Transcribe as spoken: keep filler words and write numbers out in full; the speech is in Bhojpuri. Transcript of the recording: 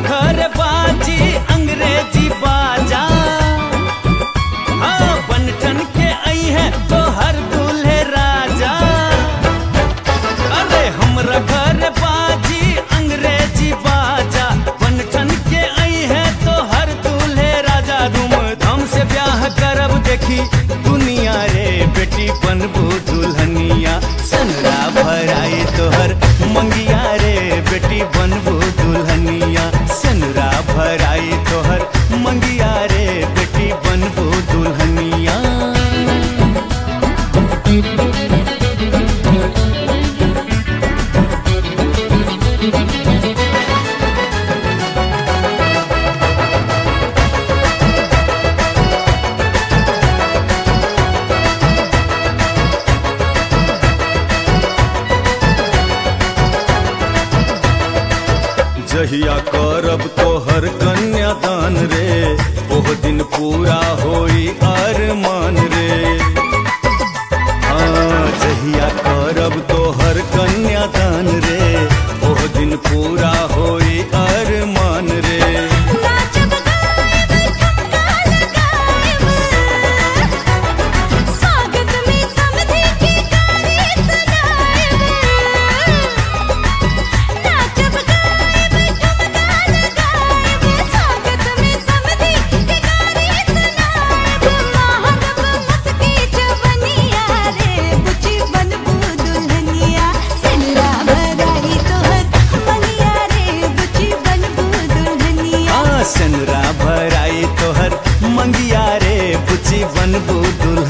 घर बाजी अंग्रेजी बाजा, हाँ बनठन के आई है तो हर दूल्हे राजा। अरे हमरा घर बाजी अंग्रेजी बाजा, बनठन के आई है तो हर दूल्हे राजा। धूमधाम से ब्याह करब देखी दुनिया रे, बेटी बनबू दुल्हनिया सनरा भराई तोहर मंगिया रे, बेटी बनबू दुल्हनिया सनरा भराई तोहर मंगिया रे, बेटी बनबू दुल्हनिया। जहिया करब तोहर कन्यादान रे, ओह दिन पूरा होई अरमान रे। हाँ जहिया करब तोहर कन्यादान रे, ओह दिन पूरा होई अरमान रे। सनरा भराई तोहर मंगिया रे, बुची बनबू दुल्हनिया।